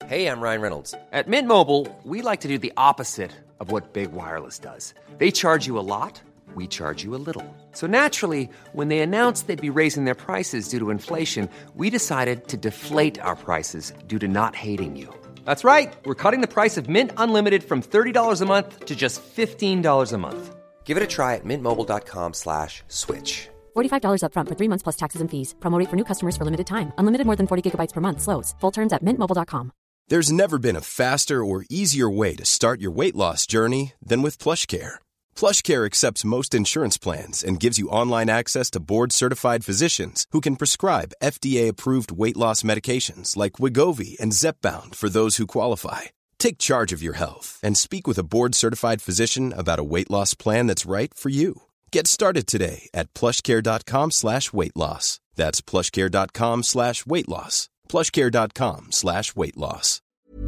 Hey, I'm Ryan Reynolds. At Mint Mobile, we like to do the opposite of what Big Wireless does. They charge you a lot, we charge you a little. So naturally, when they announced they'd be raising their prices due to inflation, we decided to deflate our prices due to not hating you. That's right. We're cutting the price of Mint Unlimited from $30 a month to just $15 a month. Give it a try at mintmobile.com/switch. $45 up front for 3 months plus taxes and fees. Promo rate for new customers for limited time. Unlimited more than 40 gigabytes per month. Slows full terms at mintmobile.com. There's never been a faster or easier way to start your weight loss journey than with PlushCare. PlushCare accepts most insurance plans and gives you online access to board-certified physicians who can prescribe FDA-approved weight loss medications like Wegovy and Zepbound for those who qualify. Take charge of your health and speak with a board-certified physician about a weight loss plan that's right for you. Get started today at plushcare.com/weight loss. That's plushcare.com/weight loss. plushcare.com/weight loss.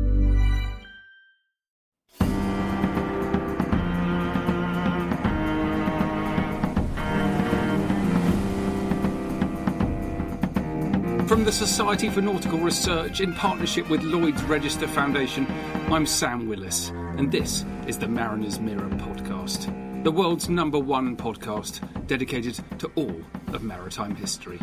From the Society for Nautical Research in partnership with Lloyd's Register Foundation, I'm Sam Willis, and this is the Mariner's Mirror podcast, the world's #1 podcast dedicated to all of maritime history.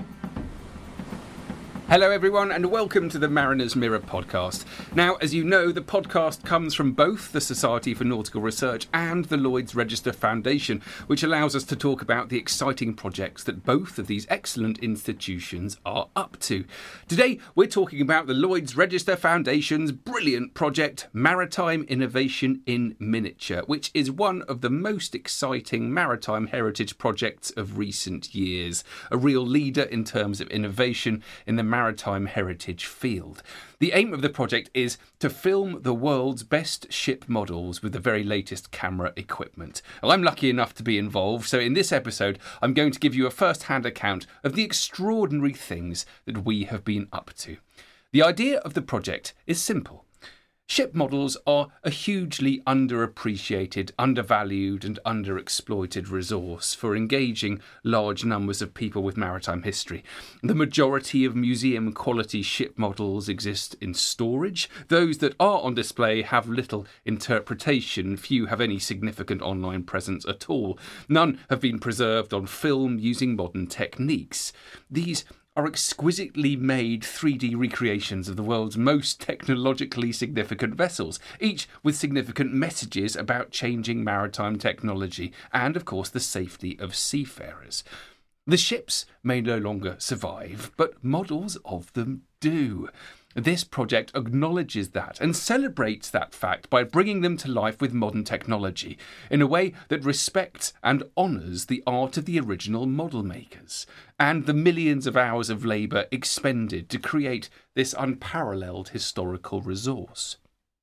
Hello everyone and welcome to the Mariner's Mirror podcast. Now, as you know, the podcast comes from both the Society for Nautical Research and the Lloyd's Register Foundation, which allows us to talk about the exciting projects that both of these excellent institutions are up to. Today, we're talking about the Lloyd's Register Foundation's brilliant project, Maritime Innovation in Miniature, which is one of the most exciting maritime heritage projects of recent years, a real leader in terms of innovation in the maritime heritage field. The aim of the project is to film the world's best ship models with the very latest camera equipment. Well, I'm lucky enough to be involved, so in this episode I'm going to give you a first-hand account of the extraordinary things that we have been up to. The idea of the project is simple. Ship models are a hugely underappreciated, undervalued and underexploited resource for engaging large numbers of people with maritime history. The majority of museum-quality ship models exist in storage. Those that are on display have little interpretation. Few have any significant online presence at all. None have been preserved on film using modern techniques. These are exquisitely made 3D recreations of the world's most technologically significant vessels, each with significant messages about changing maritime technology and, of course, the safety of seafarers. The ships may no longer survive, but models of them do. This project acknowledges that and celebrates that fact by bringing them to life with modern technology in a way that respects and honours the art of the original model makers and the millions of hours of labour expended to create this unparalleled historical resource.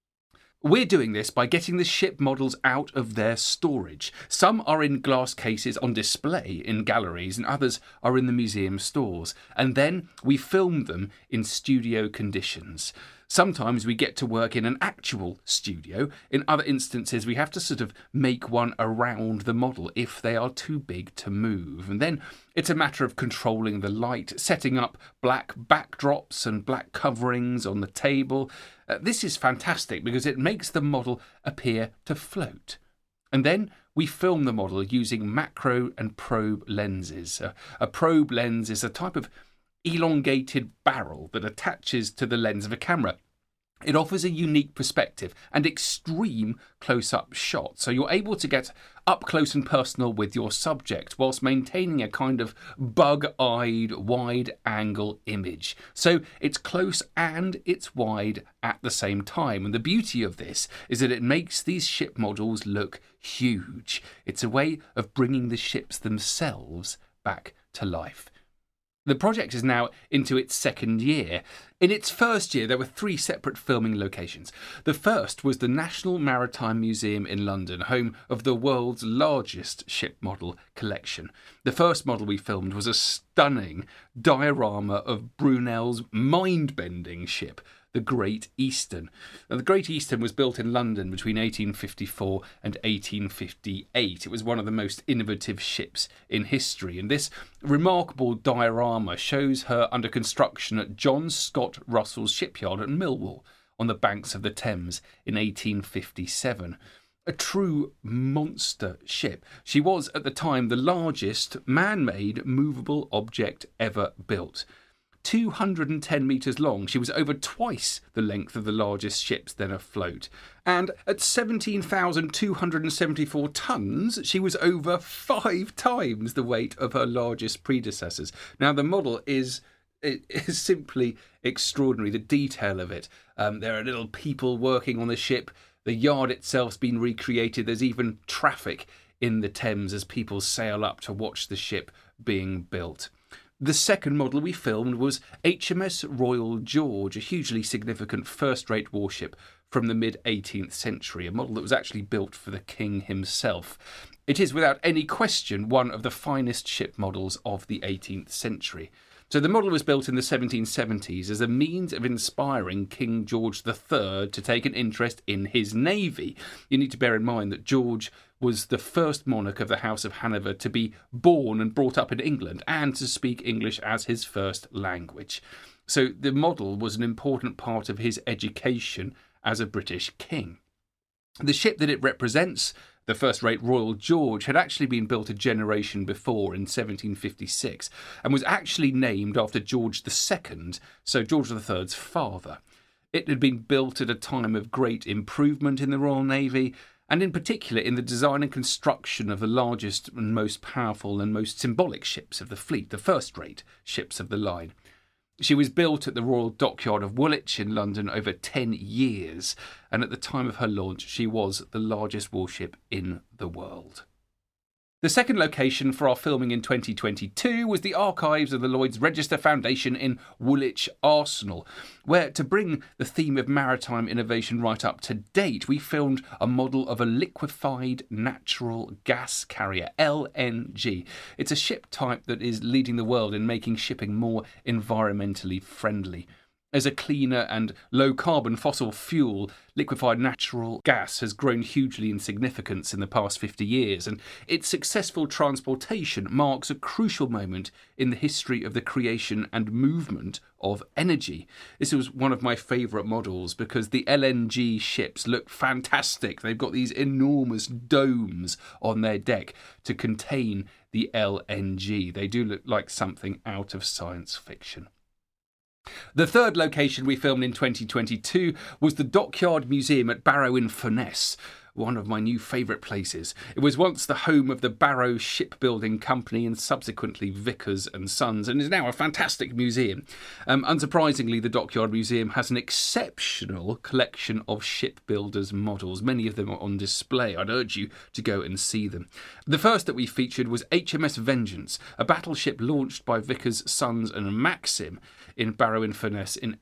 We're doing this by getting the ship models out of their storage. Some are in glass cases on display in galleries and others are in the museum stores. And then we film them in studio conditions. Sometimes we get to work in an actual studio. In other instances, we have to sort of make one around the model if they are too big to move. And then it's a matter of controlling the light, setting up black backdrops and black coverings on the table. This is fantastic because it makes the model appear to float. And then we film the model using macro and probe lenses. A probe lens is a type of elongated barrel that attaches to the lens of a camera. It offers a unique perspective and extreme close-up shots, so you're able to get up close and personal with your subject whilst maintaining a kind of bug-eyed, wide-angle image. So it's close and it's wide at the same time, and the beauty of this is that it makes these ship models look huge. It's a way of bringing the ships themselves back to life. The project is now into its second year. In its first year, there were 3 separate filming locations. The first was the National Maritime Museum in London, home of the world's largest ship model collection. The first model we filmed was a stunning diorama of Brunel's mind-bending ship, the Great Eastern. Now, the Great Eastern was built in London between 1854 and 1858. It was one of the most innovative ships in history, and this remarkable diorama shows her under construction at John Scott Russell's shipyard at Millwall on the banks of the Thames in 1857. A true monster ship. She was, at the time, the largest man-made movable object ever built. 210 metres long, she was over twice the length of the largest ships then afloat. And at 17,274 tonnes, she was over 5 times the weight of her largest predecessors. Now, the model is simply extraordinary, the detail of it. There are little people working on the ship. The yard itself's been recreated. There's even traffic in the Thames as people sail up to watch the ship being built. The second model we filmed was HMS Royal George, a hugely significant first-rate warship from the mid-18th century, a model that was actually built for the King himself. It is without any question one of the finest ship models of the 18th century. So the model was built in the 1770s as a means of inspiring King George III to take an interest in his navy. You need to bear in mind that George was the first monarch of the House of Hanover to be born and brought up in England and to speak English as his first language. So the model was an important part of his education as a British king. The ship that it represents, the first-rate Royal George, had actually been built a generation before in 1756 and was actually named after George II, so George III's father. It had been built at a time of great improvement in the Royal Navy, and in particular in the design and construction of the largest and most powerful and most symbolic ships of the fleet, the first-rate ships of the line. She was built at the Royal Dockyard of Woolwich in London over 10 years, and at the time of her launch, she was the largest warship in the world. The second location for our filming in 2022 was the archives of the Lloyd's Register Foundation in Woolwich Arsenal, where, to bring the theme of maritime innovation right up to date, we filmed a model of a liquefied natural gas carrier, LNG. It's a ship type that is leading the world in making shipping more environmentally friendly. As a cleaner and low-carbon fossil fuel, liquefied natural gas has grown hugely in significance in the past 50 years, and its successful transportation marks a crucial moment in the history of the creation and movement of energy. This was one of my favourite models because the LNG ships look fantastic. They've got these enormous domes on their deck to contain the LNG. They do look like something out of science fiction. The third location we filmed in 2022 was the Dockyard Museum at Barrow-in-Furness, one of my new favourite places. It was once the home of the Barrow Shipbuilding Company and subsequently Vickers and Sons, and is now a fantastic museum. Unsurprisingly, the Dockyard Museum has an exceptional collection of shipbuilders' models. Many of them are on display. I'd urge you to go and see them. The first that we featured was HMS Vengeance, a battleship launched by Vickers, Sons and Maxim in Barrow-in-Furness in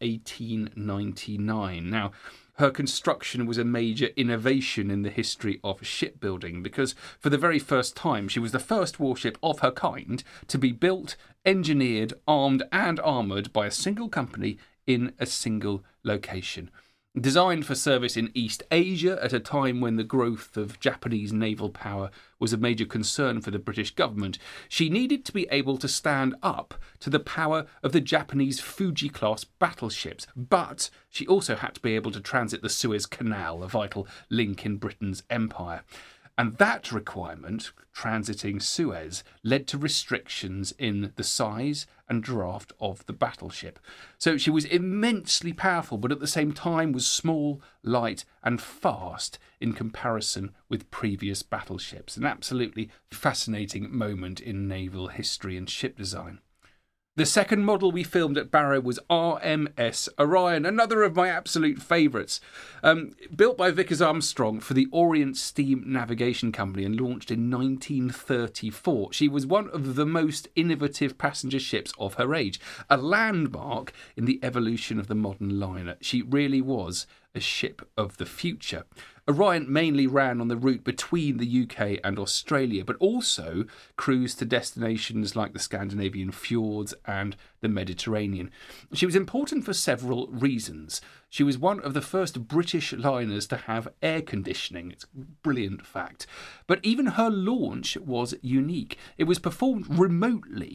1899. Now, her construction was a major innovation in the history of shipbuilding because for the very first time she was the first warship of her kind to be built, engineered, armed and armoured by a single company in a single location. Designed for service in East Asia at a time when the growth of Japanese naval power was a major concern for the British government, she needed to be able to stand up to the power of the Japanese Fuji-class battleships, but she also had to be able to transit the Suez Canal, a vital link in Britain's empire. And that requirement, transiting Suez, led to restrictions in the size and draft of the battleship. So she was immensely powerful, but at the same time was small, light and fast in comparison with previous battleships. An absolutely fascinating moment in naval history and ship design. The second model we filmed at Barrow was RMS Orion, another of my absolute favourites. Built by Vickers Armstrong for the Orient Steam Navigation Company and launched in 1934. She was one of the most innovative passenger ships of her age, a landmark in the evolution of the modern liner. She really was a ship of the future. Orion mainly ran on the route between the UK and Australia, but also cruised to destinations like the Scandinavian fjords and the Mediterranean. She was important for several reasons. She was one of the first British liners to have air conditioning. It's a brilliant fact. But even her launch was unique. It was performed remotely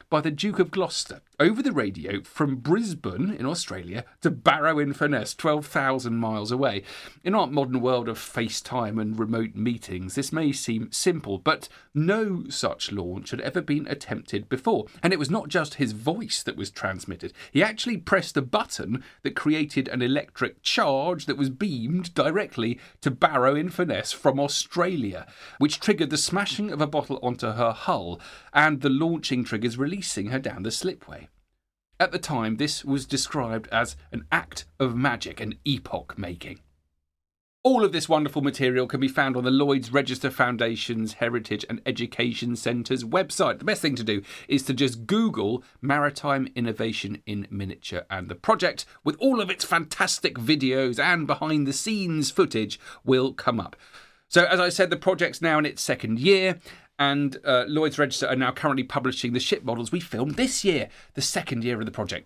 by the Duke of Gloucester over the radio from Brisbane in Australia to Barrow-in-Furness, 12,000 miles away. In our modern world of FaceTime and remote meetings, this may seem simple, but no such launch had ever been attempted before. And it was not just his voice that was transmitted. He actually pressed a button that created an electric charge that was beamed directly to Barrow-in-Furness from Australia, which triggered the smashing of a bottle onto her hull and the launching triggers releasing her down the slipway. At the time, this was described as an act of magic and epoch-making. All of this wonderful material can be found on the Lloyd's Register Foundation's Heritage and Education Centre's website. The best thing to do is to just Google Maritime Innovation in Miniature, and the project, with all of its fantastic videos and behind-the-scenes footage, will come up. So, as I said, the project's now in its second year, and Lloyd's Register are now currently publishing the ship models we filmed this year, the second year of the project,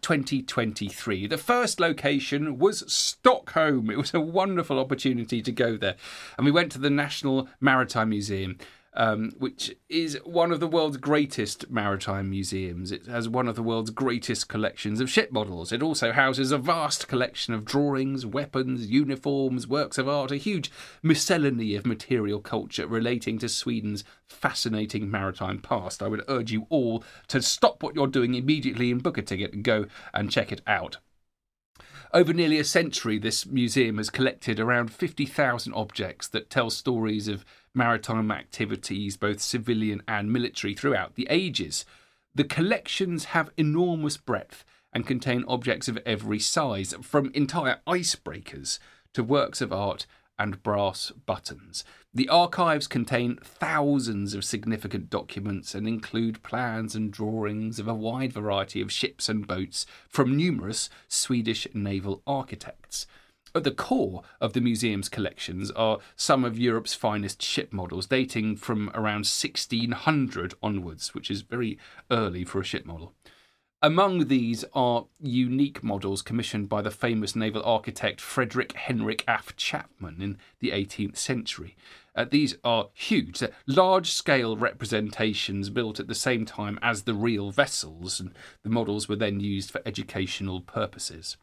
2023. The first location was Stockholm. It was a wonderful opportunity to go there. And we went to the National Maritime Museum, which is one of the world's greatest maritime museums. It has one of the world's greatest collections of ship models. It also houses a vast collection of drawings, weapons, uniforms, works of art, a huge miscellany of material culture relating to Sweden's fascinating maritime past. I would urge you all to stop what you're doing immediately and book a ticket and go and check it out. Over nearly a century, this museum has collected around 50,000 objects that tell stories of maritime activities, both civilian and military, throughout the ages. The collections have enormous breadth and contain objects of every size, from entire icebreakers to works of art and brass buttons. The archives contain thousands of significant documents and include plans and drawings of a wide variety of ships and boats from numerous Swedish naval architects. At the core of the museum's collections are some of Europe's finest ship models, dating from around 1600 onwards, which is very early for a ship model. Among these are unique models commissioned by the famous naval architect Frederick Henrik af Chapman in the 18th century. These are huge. They're large-scale representations built at the same time as the real vessels, and the models were then used for educational purposes.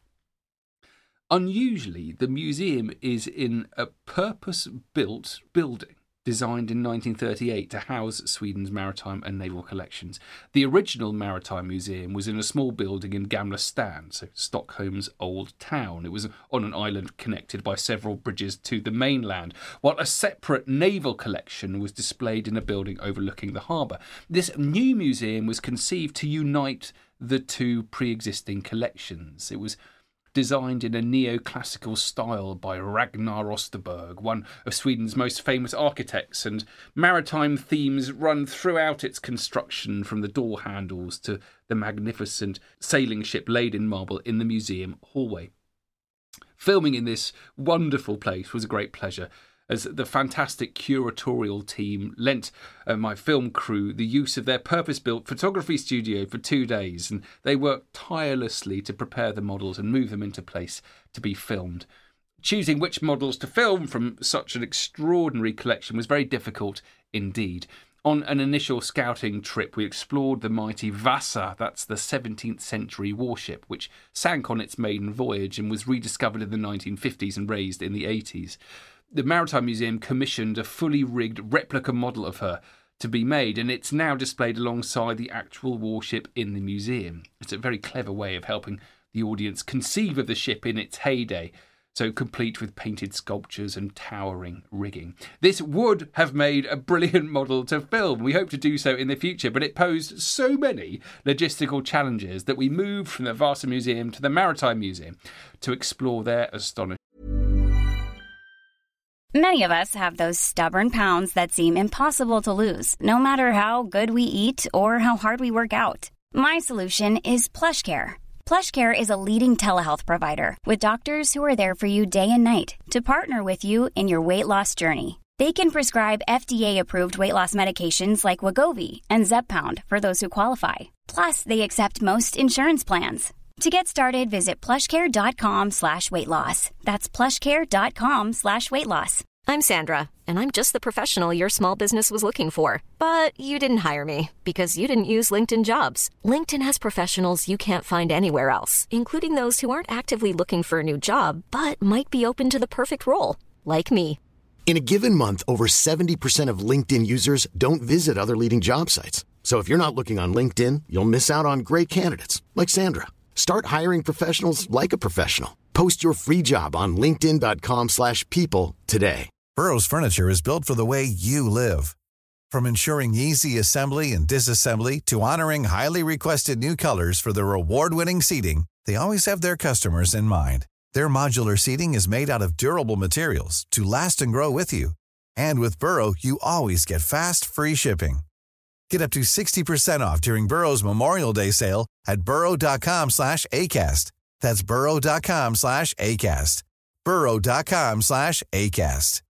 Unusually, the museum is in a purpose-built building designed in 1938 to house Sweden's maritime and naval collections. The original Maritime Museum was in a small building in Gamla Stan, so Stockholm's old town. It was on an island connected by several bridges to the mainland, while a separate naval collection was displayed in a building overlooking the harbour. This new museum was conceived to unite the two pre-existing collections. It was designed in a neoclassical style by Ragnar Osterberg, one of Sweden's most famous architects, and maritime themes run throughout its construction, from the door handles to the magnificent sailing ship laid in marble in the museum hallway. Filming in this wonderful place was a great pleasure, as the fantastic curatorial team lent my film crew the use of their purpose-built photography studio for 2 days, and they worked tirelessly to prepare the models and move them into place to be filmed. Choosing which models to film from such an extraordinary collection was very difficult indeed. On an initial scouting trip, we explored the mighty Vasa, that's the 17th century warship, which sank on its maiden voyage and was rediscovered in the 1950s and raised in the 80s. The Maritime Museum commissioned a fully rigged replica model of her to be made, and it's now displayed alongside the actual warship in the museum. It's a very clever way of helping the audience conceive of the ship in its heyday, so complete with painted sculptures and towering rigging. This would have made a brilliant model to film. We hope to do so in the future, but it posed so many logistical challenges that we moved from the Vasa Museum to the Maritime Museum to explore their astonishing. Many of us have those stubborn pounds that seem impossible to lose, no matter how good we eat or how hard we work out. My solution is PlushCare. PlushCare is a leading telehealth provider with doctors who are there for you day and night to partner with you in your weight loss journey. They can prescribe FDA-approved weight loss medications like Wegovy and Zepbound for those who qualify. Plus, they accept most insurance plans. To get started, visit plushcare.com/weightloss. That's plushcare.com/weightloss. I'm Sandra, and I'm just the professional your small business was looking for. But you didn't hire me because you didn't use LinkedIn Jobs. LinkedIn has professionals you can't find anywhere else, including those who aren't actively looking for a new job, but might be open to the perfect role, like me. In a given month, over 70% of LinkedIn users don't visit other leading job sites. So if you're not looking on LinkedIn, you'll miss out on great candidates like Sandra. Start hiring professionals like a professional. Post your free job on linkedin.com/people today. Burrow's furniture is built for the way you live. From ensuring easy assembly and disassembly to honoring highly requested new colors for their award-winning seating, they always have their customers in mind. Their modular seating is made out of durable materials to last and grow with you. And with Burrow, you always get fast, free shipping. Get up to 60% off during Burrow's Memorial Day sale at burrow.com/ACAST. That's burrow.com/ACAST. burrow.com/ACAST.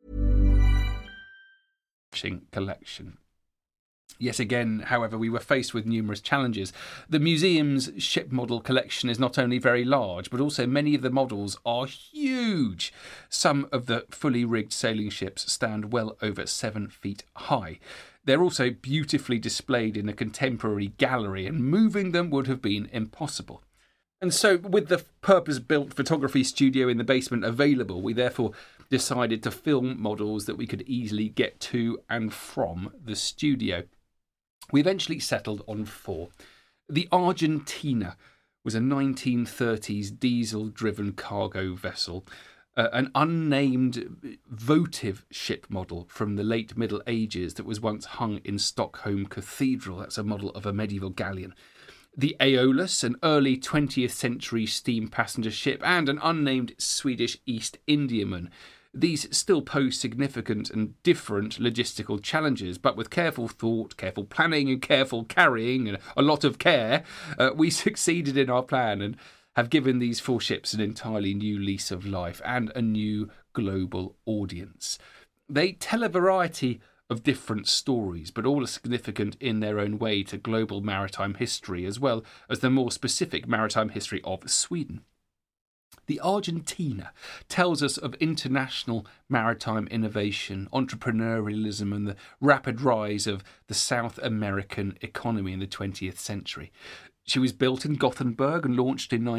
Collection. Yet again, however, we were faced with numerous challenges. The museum's ship model collection is not only very large, but also many of the models are huge. Some of the fully rigged sailing ships stand well over 7 feet high. They're also beautifully displayed in a contemporary gallery, and moving them would have been impossible. And so, with the purpose-built photography studio in the basement available, we therefore decided to film models that we could easily get to and from the studio. We eventually settled on 4. The Argentina was a 1930s diesel-driven cargo vessel, an unnamed votive ship model from the late Middle Ages that was once hung in Stockholm Cathedral. That's a model of a medieval galleon. The Aeolus, an early 20th century steam passenger ship, and an unnamed Swedish East Indiaman. These still pose significant and different logistical challenges, but with careful thought, careful planning and careful carrying and a lot of care, we succeeded in our plan and have given these 4 ships an entirely new lease of life and a new global audience. They tell a variety of different stories, but all are significant in their own way to global maritime history, as well as the more specific maritime history of Sweden. The Argentina tells us of international maritime innovation, entrepreneurialism, and the rapid rise of the South American economy in the 20th century. She was built in Gothenburg and launched in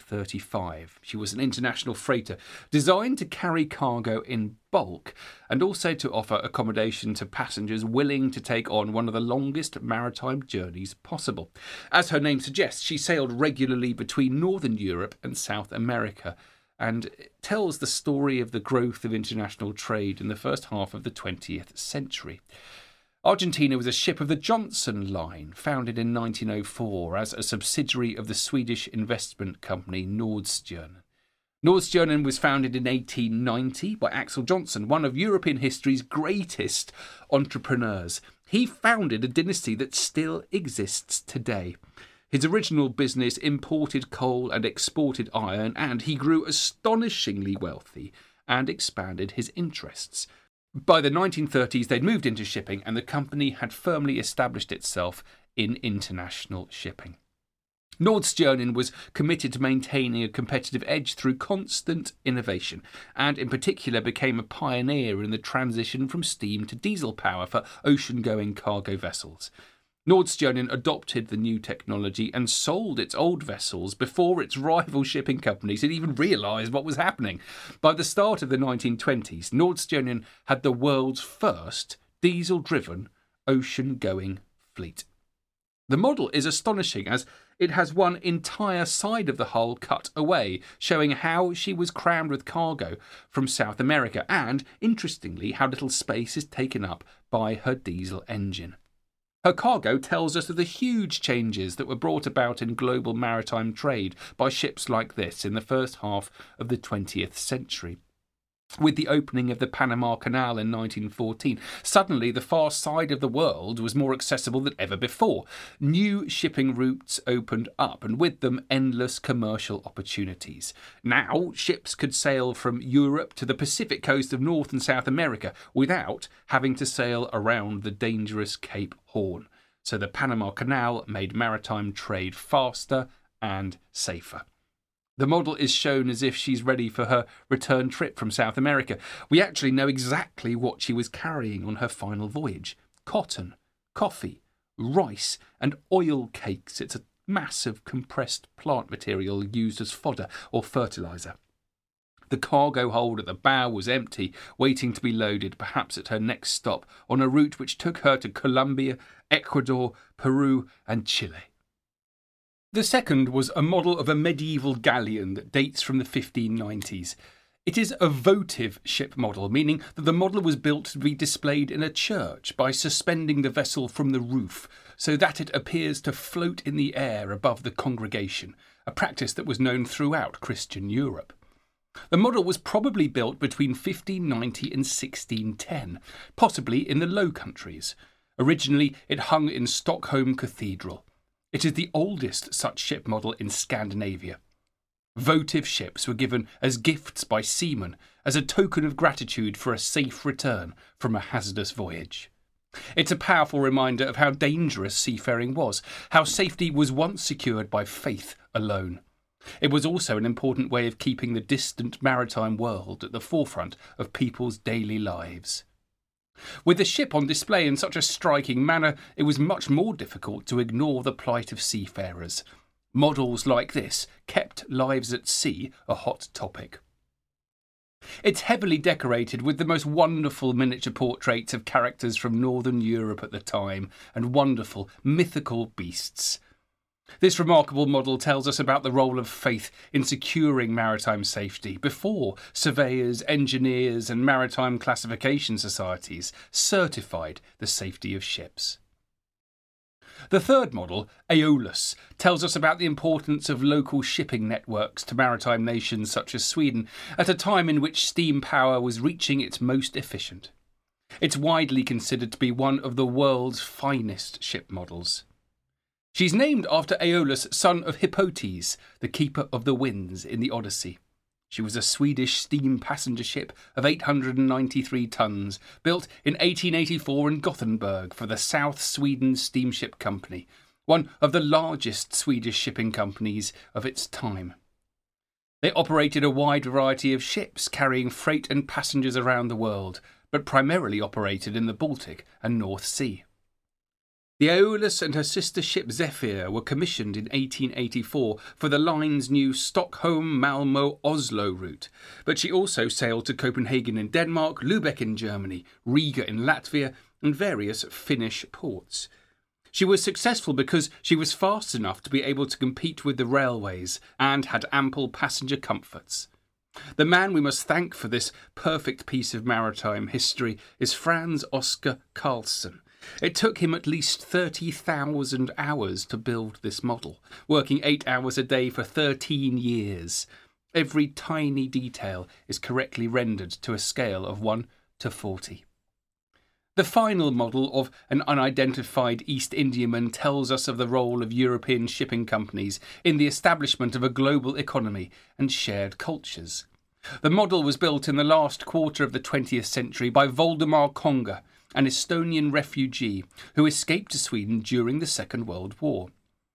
1935. She was an international freighter designed to carry cargo in bulk and also to offer accommodation to passengers willing to take on one of the longest maritime journeys possible. As her name suggests, she sailed regularly between Northern Europe and South America and tells the story of the growth of international trade in the first half of the 20th century. Argentina was a ship of the Johnson Line, founded in 1904 as a subsidiary of the Swedish investment company Nordstjernan. Nordstjernan was founded in 1890 by Axel Johnson, one of European history's greatest entrepreneurs. He founded a dynasty that still exists today. His original business imported coal and exported iron, and he grew astonishingly wealthy and expanded his interests. By the 1930s, they'd moved into shipping, and the company had firmly established itself in international shipping. Nordstjernan was committed to maintaining a competitive edge through constant innovation, and in particular became a pioneer in the transition from steam to diesel power for ocean-going cargo vessels. Nordstjernan adopted the new technology and sold its old vessels before its rival shipping companies had even realised what was happening. By the start of the 1920s, Nordstjernan had the world's first diesel-driven ocean-going fleet. The model is astonishing as it has one entire side of the hull cut away, showing how she was crammed with cargo from South America and, interestingly, how little space is taken up by her diesel engine. Her cargo tells us of the huge changes that were brought about in global maritime trade by ships like this in the first half of the 20th century. With the opening of the Panama Canal in 1914, suddenly the far side of the world was more accessible than ever before. New shipping routes opened up, and with them endless commercial opportunities. Now, ships could sail from Europe to the Pacific coast of North and South America without having to sail around the dangerous Cape Horn. So the Panama Canal made maritime trade faster and safer. The model is shown as if she's ready for her return trip from South America. We actually know exactly what she was carrying on her final voyage: cotton, coffee, rice, and oil cakes. It's a mass of compressed plant material used as fodder or fertiliser. The cargo hold at the bow was empty, waiting to be loaded, perhaps at her next stop, on a route which took her to Colombia, Ecuador, Peru, and Chile. The second was a model of a medieval galleon that dates from the 1590s. It is a votive ship model, meaning that the model was built to be displayed in a church by suspending the vessel from the roof so that it appears to float in the air above the congregation, a practice that was known throughout Christian Europe. The model was probably built between 1590 and 1610, possibly in the Low Countries. Originally, it hung in Stockholm Cathedral. It is the oldest such ship model in Scandinavia. Votive ships were given as gifts by seamen as a token of gratitude for a safe return from a hazardous voyage. It's a powerful reminder of how dangerous seafaring was, how safety was once secured by faith alone. It was also an important way of keeping the distant maritime world at the forefront of people's daily lives. With the ship on display in such a striking manner, it was much more difficult to ignore the plight of seafarers. Models like this kept lives at sea a hot topic. It's heavily decorated with the most wonderful miniature portraits of characters from Northern Europe at the time and wonderful mythical beasts. This remarkable model tells us about the role of faith in securing maritime safety before surveyors, engineers and maritime classification societies certified the safety of ships. The third model, Aeolus, tells us about the importance of local shipping networks to maritime nations such as Sweden at a time in which steam power was reaching its most efficient. It's widely considered to be one of the world's finest ship models. She's named after Aeolus, son of Hippotes, the keeper of the winds in the Odyssey. She was a Swedish steam passenger ship of 893 tons, built in 1884 in Gothenburg for the South Sweden Steamship Company, one of the largest Swedish shipping companies of its time. They operated a wide variety of ships carrying freight and passengers around the world, but primarily operated in the Baltic and North Sea. The Aeolus and her sister ship Zephyr were commissioned in 1884 for the line's new Stockholm-Malmö-Oslo route, but she also sailed to Copenhagen in Denmark, Lübeck in Germany, Riga in Latvia, and various Finnish ports. She was successful because she was fast enough to be able to compete with the railways and had ample passenger comforts. The man we must thank for this perfect piece of maritime history is Frans Oskar Karlsson. It took him at least 30,000 hours to build this model, working 8 hours a day for 13 years. Every tiny detail is correctly rendered to a scale of 1 to 40. The final model of an unidentified East Indiaman tells us of the role of European shipping companies in the establishment of a global economy and shared cultures. The model was built in the last quarter of the 20th century by Voldemar Konga, an Estonian refugee who escaped to Sweden during the Second World War.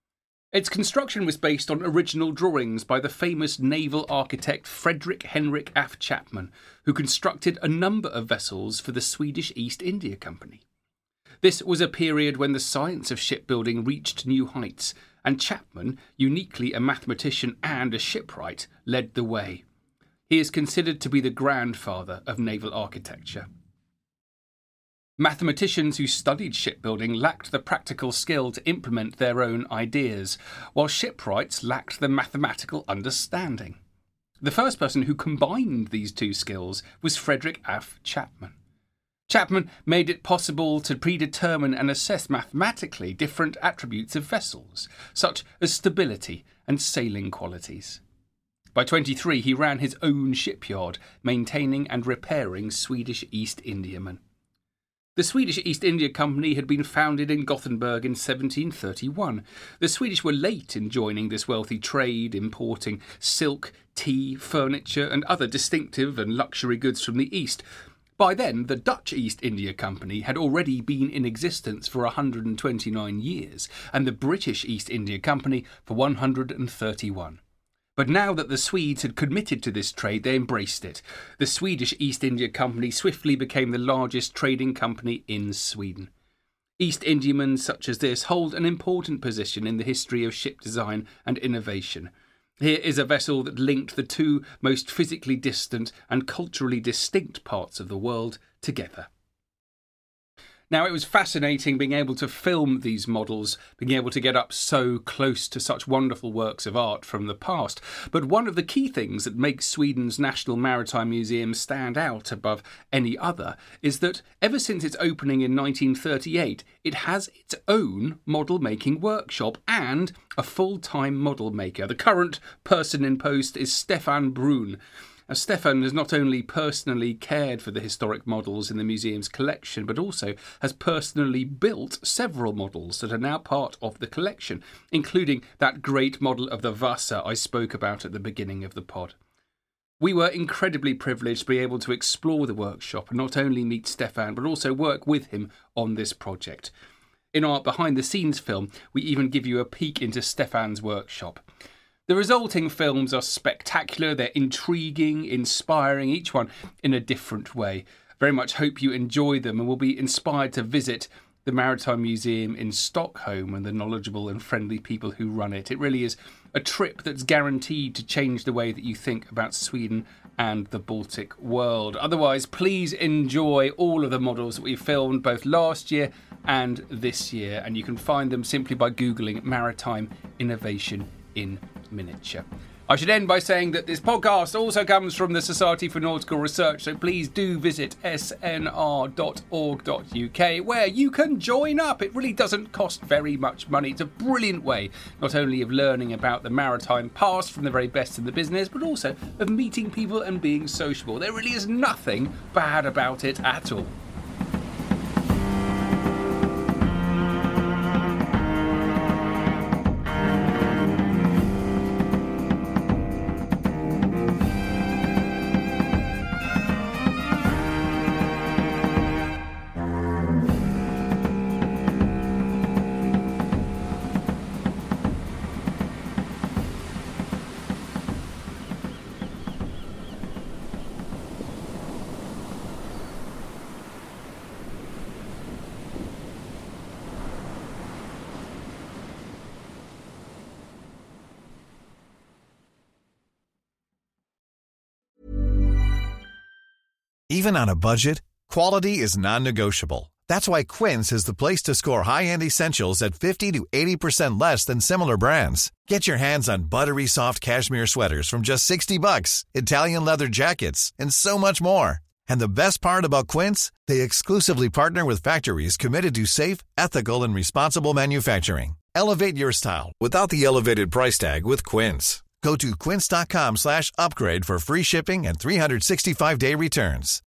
Its construction was based on original drawings by the famous naval architect Frederick Henrik af Chapman, who constructed a number of vessels for the Swedish East India Company. This was a period when the science of shipbuilding reached new heights, and Chapman, uniquely a mathematician and a shipwright, led the way. He is considered to be the grandfather of naval architecture. Mathematicians who studied shipbuilding lacked the practical skill to implement their own ideas, while shipwrights lacked the mathematical understanding. The first person who combined these two skills was Frederick af Chapman. Chapman made it possible to predetermine and assess mathematically different attributes of vessels, such as stability and sailing qualities. By 23, he ran his own shipyard, maintaining and repairing Swedish East Indiamen. The Swedish East India Company had been founded in Gothenburg in 1731. The Swedish were late in joining this wealthy trade, importing silk, tea, furniture and other distinctive and luxury goods from the East. By then, the Dutch East India Company had already been in existence for 129 years, and the British East India Company for 131. But now that the Swedes had committed to this trade, they embraced it. The Swedish East India Company swiftly became the largest trading company in Sweden. East Indiamen such as this hold an important position in the history of ship design and innovation. Here is a vessel that linked the two most physically distant and culturally distinct parts of the world together. Now, it was fascinating being able to film these models, being able to get up so close to such wonderful works of art from the past. But one of the key things that makes Sweden's National Maritime Museum stand out above any other is that ever since its opening in 1938, it has its own model-making workshop and a full-time model maker. The current person in post is Stefan Brun. Stefan has not only personally cared for the historic models in the museum's collection, but also has personally built several models that are now part of the collection, including that great model of the Vasa I spoke about at the beginning of the pod. We were incredibly privileged to be able to explore the workshop and not only meet Stefan, but also work with him on this project. In our behind-the-scenes film, we even give you a peek into Stefan's workshop. The resulting films are spectacular, they're intriguing, inspiring, each one in a different way. Very much hope you enjoy them and will be inspired to visit the Maritime Museum in Stockholm and the knowledgeable and friendly people who run it. It really is a trip that's guaranteed to change the way that you think about Sweden and the Baltic world. Otherwise, please enjoy all of the models that we filmed both last year and this year, and you can find them simply by Googling Maritime Innovation in Miniature. I should end by saying that this podcast also comes from the Society for Nautical Research, so please do visit snr.org.uk where you can join up. It really doesn't cost very much money. It's a brilliant way not only of learning about the maritime past from the very best in the business, but also of meeting people and being sociable. There really is nothing bad about it at all. Even on a budget, quality is non-negotiable. That's why Quince is the place to score high-end essentials at 50 to 80% less than similar brands. Get your hands on buttery soft cashmere sweaters from just $60, Italian leather jackets, and so much more. And the best part about Quince, they exclusively partner with factories committed to safe, ethical, and responsible manufacturing. Elevate your style without the elevated price tag with Quince. Go to quince.com/upgrade for free shipping and 365-day returns.